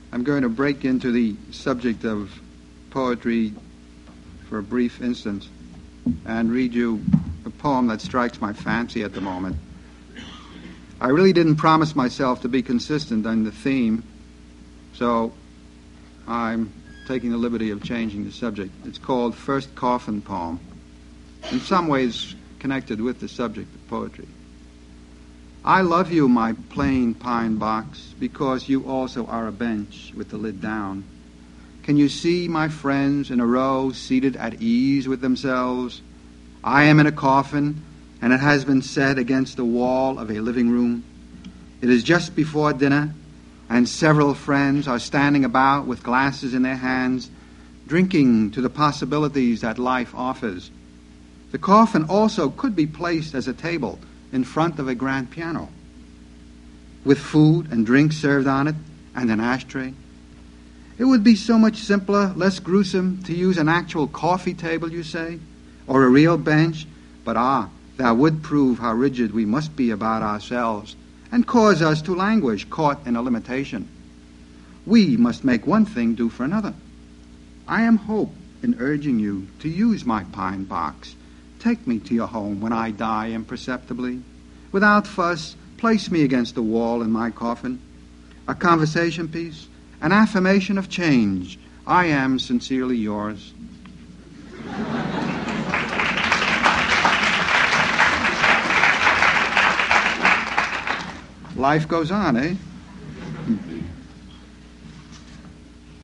I'm going to break into the subject of poetry for a brief instance and read you a poem that strikes my fancy at the moment. I really didn't promise myself to be consistent on the theme, so I'm taking the liberty of changing the subject. It's called First Coffin Poem, in some ways connected with the subject of poetry. I love you, my plain pine box, because you also are a bench with the lid down. Can you see my friends in a row seated at ease with themselves? I am in a coffin, and it has been set against the wall of a living room. It is just before dinner, and several friends are standing about with glasses in their hands, drinking to the possibilities that life offers. The coffin also could be placed as a table in front of a grand piano, with food and drink served on it, and an ashtray. It would be so much simpler, less gruesome, to use an actual coffee table, you say, or a real bench, but that would prove how rigid we must be about ourselves, and cause us to languish, caught in a limitation. We must make one thing do for another. I am hope in urging you to use my pine box. Take me to your home when I die imperceptibly. Without fuss, place me against the wall in my coffin. A conversation piece, an affirmation of change. I am sincerely yours. Life goes on, eh?